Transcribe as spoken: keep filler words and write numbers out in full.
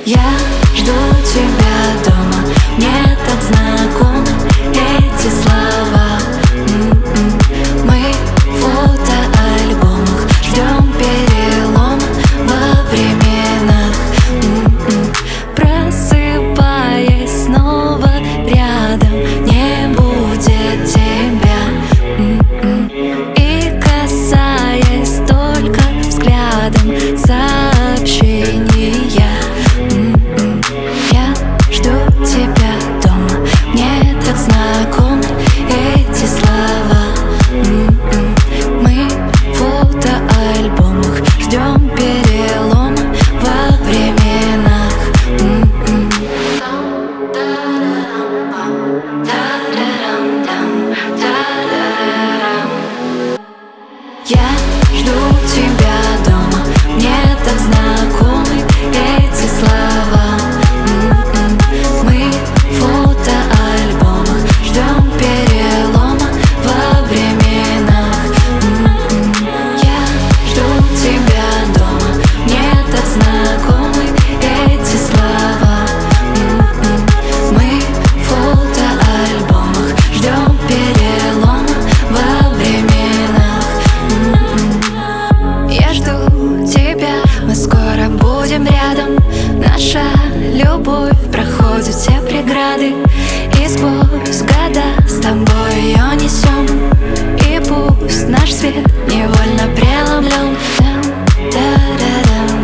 Я жду тебя дома, мне так знакомы эти слова. М-м. Мы в фотоальбомах ждем перелома во временах. М-м. Просыпаясь снова рядом, не будет тебя. М-м. И касаясь только взглядом сообщения. Я жду тебя дома, мне так знакомы эти слова. М-м. Мы в фотоальбомах ждем перелома во временах. М-м. Я жду тебя дома, мне так знакомы эти слова. М-м. Мы в фотоальбомах ждем перелома во временах. М-м. Я жду тебя дома, мне так знакомы эти слова. М-м. Мы в фотоальбомах ждем перелома во временах. М-м. Я жду тебя, мы скоро будем рядом. Наша любовь проходит все преграды, и сквозь года с тобой ее несем. И пусть наш свет невольно преломлен. Дам-да-да-дам.